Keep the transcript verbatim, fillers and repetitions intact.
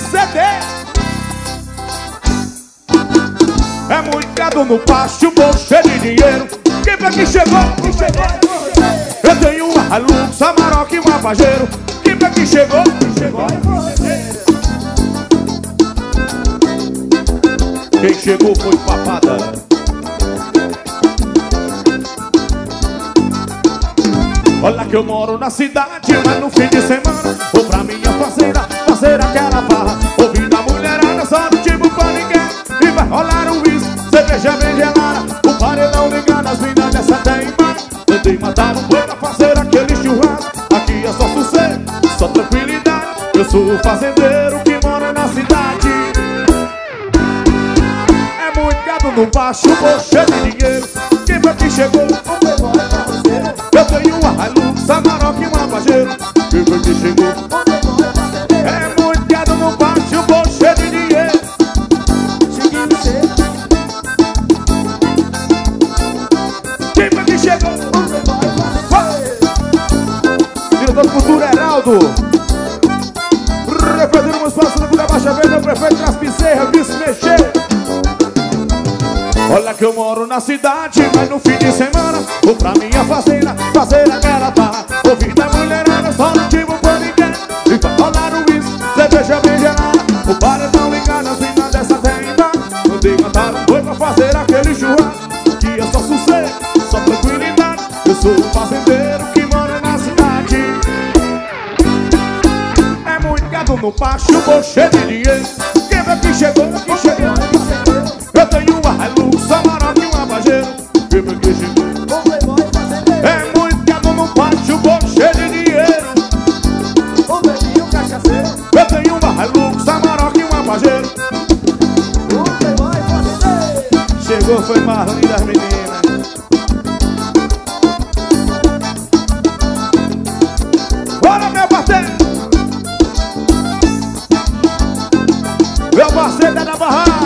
C D. É muito gado no pátio, bolso cheio de dinheiro. Quem foi que chegou? Quem chegou? Eu tenho uma Hilux, Amarok e uma Pajero. Quem foi que chegou? Quem chegou? Quem chegou foi Papada. Olha que eu moro na cidade, mas no fim de semana vou pra minha parceira, fazer aquela farra. Ouvindo a mulherada só no tipo paniquete. E vai rolar um whisky, cerveja bem gelada. O paredão ligado, as minas dessa tem embaixo. Tentei matar um boi pra fazer aquele churrasco. Aqui é só sossego, só tranquilidade. Eu sou o fazendeiro que mora na cidade. É muito gado no baixo, vou cheio de dinheiro. Quem foi que chegou? Eu tenho uma Hilux, Amarok e uma Pajero. Quem foi que chegou? É muito gado no baixo, vou cheio de dinheiro. Quem foi que chegou? Diretor de Cultura, Heraldo. Representando o espaço da Baixa Verde, o prefeito das Piserras, vice mexer. Olha que eu moro na cidade, mas no fim de semana vou pra minha fazenda, fazer aquela barra. Ouvindo a mulherada só no tipo paniquete. E vai rolar um whisky, cerveja bem gelada. O paredão ligado, as minas dessa tem embaixo. Mandei matar um boi pra fazer aquele churrasco. Que é só sossego, só tranquilidade. Eu sou o fazendeiro que mora na cidade. É muito gado no pacho, vou cheio de dinheiro. Quem é que chegou? Quem chegou? Eu tenho uma Hilux, Amarok e uma Pajero. Quem foi que chegou? É muito gado no pátio, vou cheio de dinheiro. Eu tenho uma Hilux, Amarok e uma Pajero. Chegou, foi Marlon das meninas. Bora, meu parceiro! Meu parceiro é da barraca.